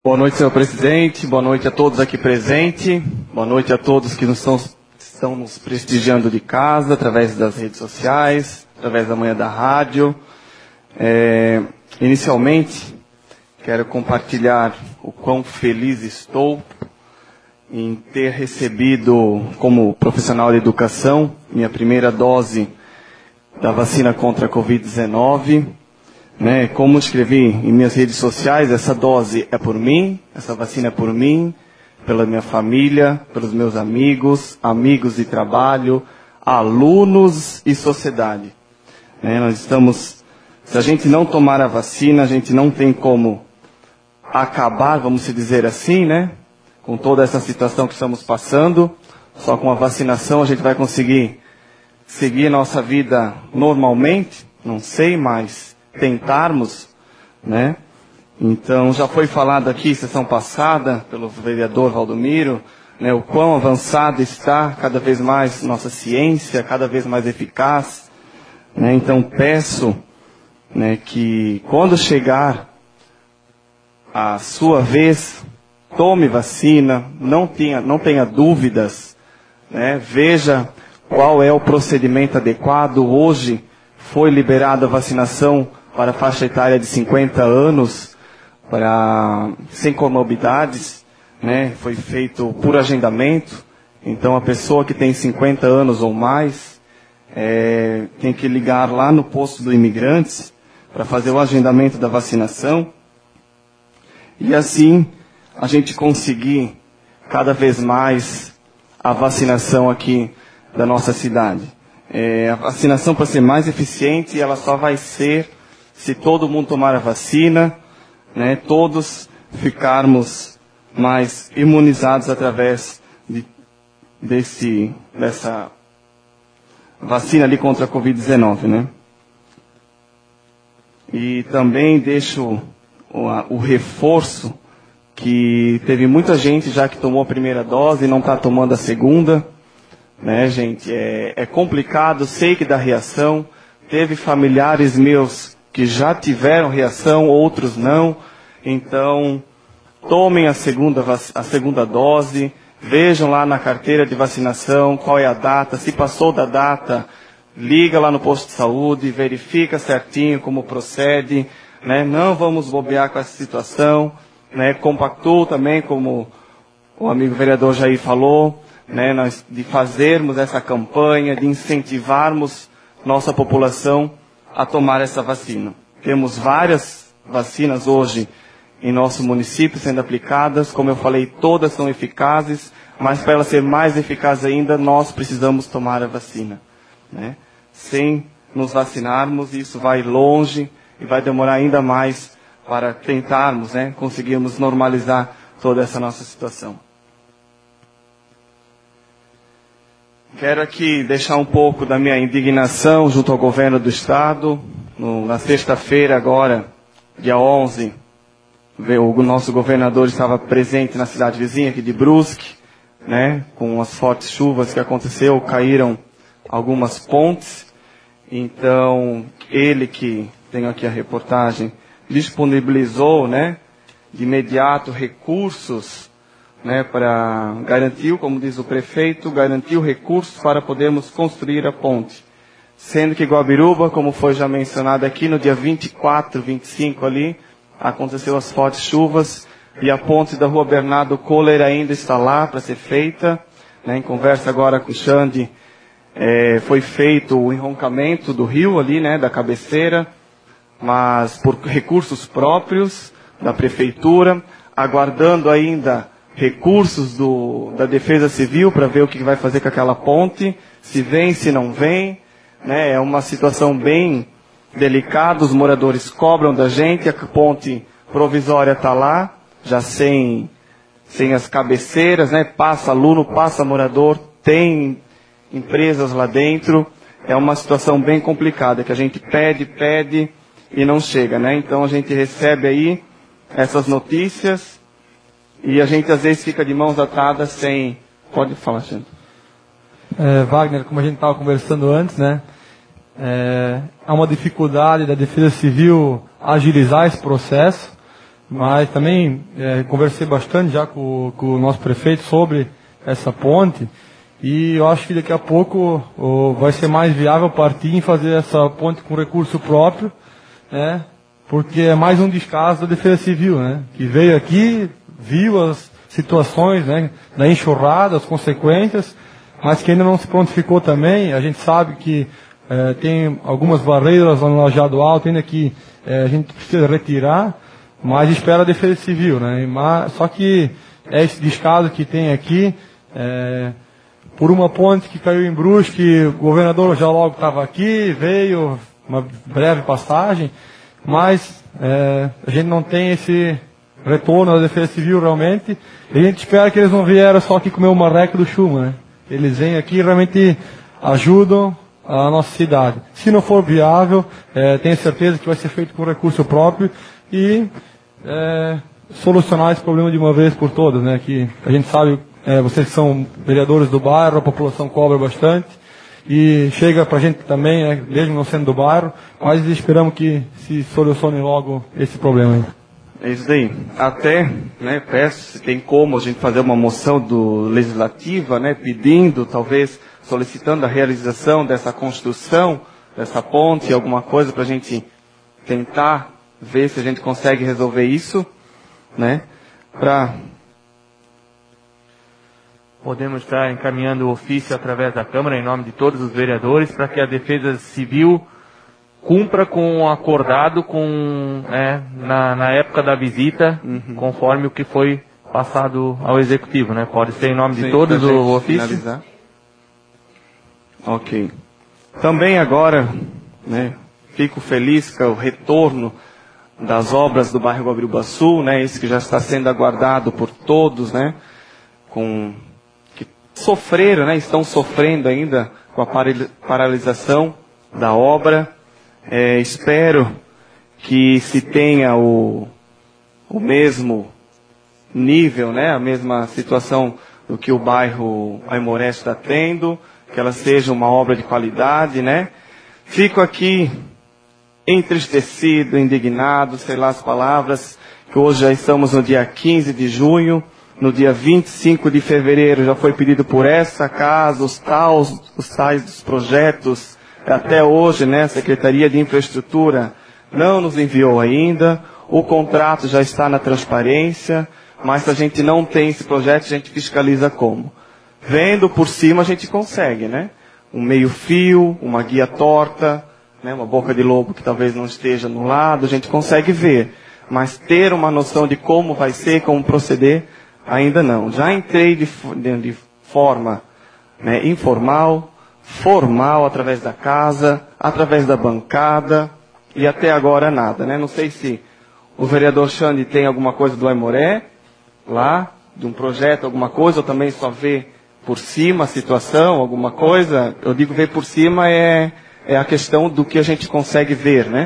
Boa noite, senhor presidente. Boa noite a todos aqui presentes. Boa noite a todos que estão nos prestigiando de casa, através das redes sociais, através da manhã da rádio. Inicialmente, quero compartilhar o quão feliz estou em ter recebido, como profissional de educação, minha primeira dose da vacina contra a Covid-19. Como escrevi em minhas redes sociais, essa dose é por mim, essa vacina é por mim, pela minha família, pelos meus amigos de trabalho, alunos e sociedade. Se a gente não tomar a vacina, a gente não tem como acabar, vamos dizer assim, com toda essa situação que estamos passando. Só com a vacinação a gente vai conseguir seguir nossa vida normalmente, não sei, mas tentarmos, Então, já foi falado aqui, sessão passada, pelo vereador Valdomiro, o quão avançada está cada vez mais nossa ciência, cada vez mais eficaz. Então, peço que quando chegar a sua vez, tome vacina, não tenha dúvidas, veja qual é o procedimento adequado. Hoje foi liberada a vacinação para a faixa etária de 50 anos, sem comorbidades, foi feito por agendamento. Então, a pessoa que tem 50 anos ou mais tem que ligar lá no posto do Imigrantes para fazer o agendamento da vacinação. E assim, a gente conseguir cada vez mais a vacinação aqui da nossa cidade. A vacinação, para ser mais eficiente, ela só vai ser se todo mundo tomar a vacina, todos ficarmos mais imunizados através dessa vacina ali contra a Covid-19, E também deixo o reforço que teve muita gente já que tomou a primeira dose e não está tomando a segunda, gente? É complicado, sei que dá reação. Teve familiares meus que já tiveram reação, outros não. Então, tomem a segunda dose, vejam lá na carteira de vacinação qual é a data. Se passou da data, liga lá no posto de saúde, verifica certinho como procede. Não vamos bobear com essa situação. Compactuo também, como o amigo vereador Jair falou, de fazermos essa campanha, de incentivarmos nossa população a tomar essa vacina. Temos várias vacinas hoje em nosso município sendo aplicadas. Como eu falei, todas são eficazes, mas para ela ser mais eficaz ainda, nós precisamos tomar a vacina. Sem nos vacinarmos, isso vai longe e vai demorar ainda mais para tentarmos, conseguirmos normalizar toda essa nossa situação. Quero aqui deixar um pouco da minha indignação junto ao governo do Estado. Na sexta-feira agora, dia 11, o nosso governador estava presente na cidade vizinha aqui de Brusque, com as fortes chuvas que aconteceu, caíram algumas pontes. Então, ele que, tenho aqui a reportagem, disponibilizou, de imediato recursos, para garantir, como diz o prefeito, garantir o recurso para podermos construir a ponte. Sendo que Guabiruba, como foi já mencionado aqui, no dia 24, 25 ali, aconteceu as fortes chuvas e a ponte da rua Bernardo Kohler ainda está lá para ser feita. Em conversa agora com o Xande, foi feito o enroncamento do rio ali, da cabeceira, mas por recursos próprios da prefeitura, aguardando ainda recursos da Defesa Civil para ver o que vai fazer com aquela ponte, se vem, se não vem. É uma situação bem delicada, os moradores cobram da gente, a ponte provisória está lá, já sem as cabeceiras, passa aluno, passa morador, tem empresas lá dentro. É uma situação bem complicada, que a gente pede e não chega, Então a gente recebe aí essas notícias e a gente às vezes fica de mãos atadas sem... Pode falar, Xande. Wagner, como a gente estava conversando antes, há uma dificuldade da Defesa Civil agilizar esse processo, mas também conversei bastante já com o nosso prefeito sobre essa ponte, e eu acho que daqui a pouco vai ser mais viável partir em fazer essa ponte com recurso próprio, né? Porque é mais um descaso da Defesa Civil, né? Que veio aqui, viu as situações, né, da enxurrada, as consequências, mas que ainda não se prontificou também. A gente sabe que tem algumas barreiras lá no Lajeado Alto ainda que a gente precisa retirar, mas espera a Defesa Civil, né? Só que esse descaso que tem aqui, por uma ponte que caiu em Brusque, o governador já logo estava aqui, veio, uma breve passagem, mas a gente não tem esse retorno da Defesa Civil realmente, e a gente espera que eles não vieram só aqui comer o marreco do Chuma, né? Eles vêm aqui e realmente ajudam a nossa cidade. Se não for viável, tenho certeza que vai ser feito com recurso próprio e solucionar esse problema de uma vez por todas, né? Que a gente sabe, vocês que são vereadores do bairro, a população cobra bastante, e chega pra gente também, né, mesmo não sendo do bairro, mas esperamos que se solucione logo esse problema aí. É isso daí. Até, né, peço se tem como a gente fazer uma moção legislativa, né, pedindo, talvez, solicitando a realização dessa construção, dessa ponte, alguma coisa para a gente tentar ver se a gente consegue resolver isso, né, Podemos estar encaminhando o ofício através da Câmara, em nome de todos os vereadores, para que a Defesa Civil cumpra com o acordado na época da visita, conforme o que foi passado ao Executivo, né? Pode ser em nome de todos o ofício? Finalizar. Ok. Também agora, né, fico feliz com o retorno das obras do bairro Guabirubaçu, né, isso que já está sendo aguardado por todos, né, que sofreram, né, estão sofrendo ainda com a paralisação da obra. Espero que se tenha o mesmo nível, né, a mesma situação do que o bairro Aimoré está tendo, que ela seja uma obra de qualidade, né. Fico aqui entristecido, indignado, sei lá as palavras, que hoje já estamos no dia 15 de junho, no dia 25 de fevereiro já foi pedido por essa casa, os tais dos projetos, até hoje, né, a Secretaria de Infraestrutura não nos enviou ainda, o contrato já está na transparência, mas se a gente não tem esse projeto, a gente fiscaliza como? Vendo por cima a gente consegue, né? Um meio fio, uma guia torta, né, uma boca de lobo que talvez não esteja no lado, a gente consegue ver. Mas ter uma noção de como vai ser, como proceder, ainda não. Já entrei de forma, né, informal, formal, através da casa, através da bancada, e até agora nada, né? Não sei se o vereador Xande tem alguma coisa do Aimoré, lá, de um projeto, alguma coisa, ou também só vê por cima a situação, alguma coisa. Eu digo ver por cima é a questão do que a gente consegue ver, né?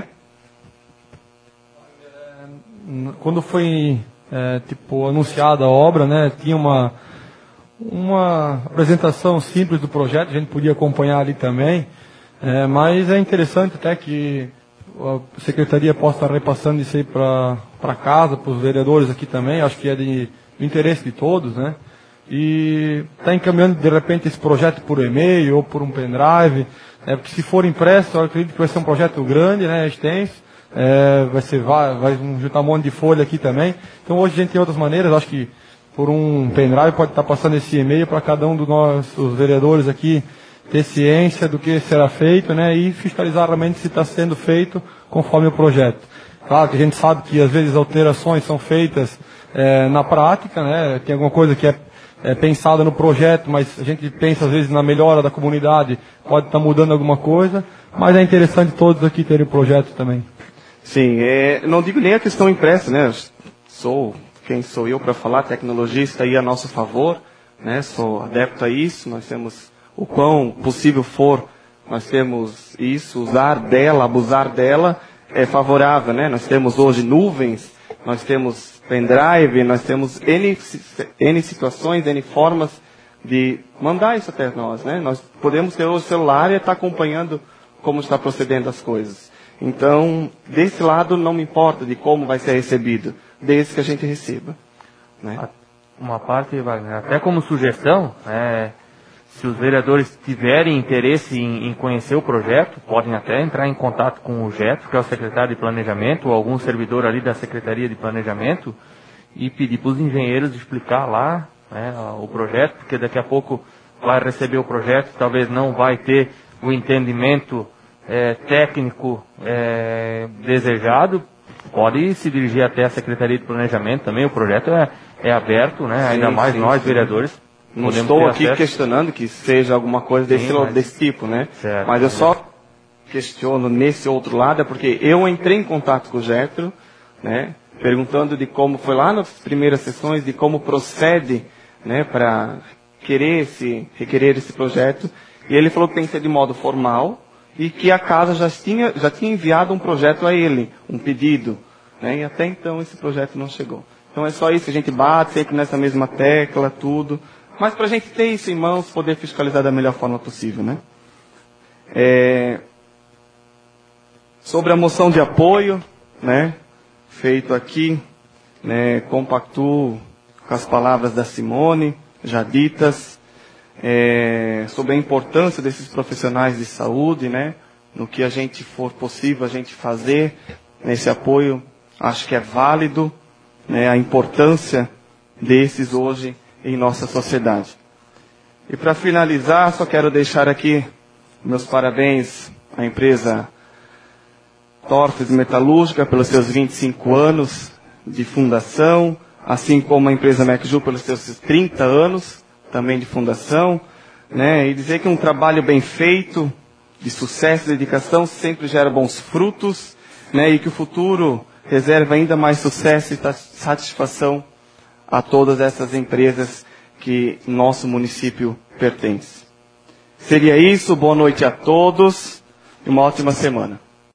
Quando foi anunciada a obra, né, tinha uma apresentação simples do projeto, a gente podia acompanhar ali também, mas é interessante até que a Secretaria possa estar repassando isso aí para casa, para os vereadores aqui também, acho que é de interesse de todos, né? E está encaminhando de repente esse projeto por e-mail ou por um pendrive, porque se for impresso, eu acredito que vai ser um projeto grande, né, extenso, vai juntar um monte de folha aqui também. Então hoje a gente tem outras maneiras, acho que por um pendrive pode estar passando esse e-mail para cada um dos nossos vereadores aqui ter ciência do que será feito, né, e fiscalizar realmente se está sendo feito conforme o projeto. Claro que a gente sabe que às vezes alterações são feitas na prática, né, tem alguma coisa que é pensada no projeto, mas a gente pensa às vezes na melhora da comunidade, pode estar mudando alguma coisa, mas é interessante todos aqui terem o projeto também. Sim, não digo nem a questão impressa, né, quem sou eu para falar, a tecnologia está aí a nosso favor, né, sou adepto a isso, nós temos, o quão possível for, nós temos isso, usar dela, abusar dela, é favorável, né, nós temos hoje nuvens, nós temos pendrive, nós temos N situações, N formas de mandar isso até nós, né? Nós podemos ter hoje o celular e estar acompanhando como está procedendo as coisas. Então, desse lado não me importa de como vai ser recebido, desde que a gente receba. Né? Uma parte, Wagner, até como sugestão, se os vereadores tiverem interesse em conhecer o projeto, podem até entrar em contato com o Getro, que é o secretário de Planejamento, ou algum servidor ali da Secretaria de Planejamento, e pedir para os engenheiros explicar lá o projeto, porque daqui a pouco vai receber o projeto, talvez não vai ter o entendimento técnico desejado, pode se dirigir até a Secretaria de Planejamento também, o projeto é aberto, né? Ainda mais nós, vereadores. Não estou aqui questionando que seja alguma coisa desse tipo, né? Certo, mas eu só questiono nesse outro lado, porque eu entrei em contato com o Getro, né? Perguntando de como foi lá nas primeiras sessões, de como procede, né? Para requerer esse projeto. E ele falou que tem que ser de modo formal e que a casa já tinha enviado um projeto a ele, um pedido, né? E até então esse projeto não chegou. Então é só isso, a gente bate sempre nessa mesma tecla, tudo. Mas para a gente ter isso em mãos, poder fiscalizar da melhor forma possível, né? Sobre a moção de apoio, né? Feito aqui, né? Compactuo com as palavras da Simone, já ditas, sobre a importância desses profissionais de saúde, né? No que a gente for possível a gente fazer nesse apoio, acho que é válido, né? A importância desses hoje em nossa sociedade. E para finalizar, só quero deixar aqui meus parabéns à empresa Tortes Metalúrgica pelos seus 25 anos de fundação, assim como a empresa MacJu pelos seus 30 anos também de fundação, né? E dizer que um trabalho bem feito, de sucesso e dedicação, sempre gera bons frutos, né? E que o futuro reserva ainda mais sucesso e satisfação a todas essas empresas que nosso município pertence. Seria isso, boa noite a todos e uma ótima semana.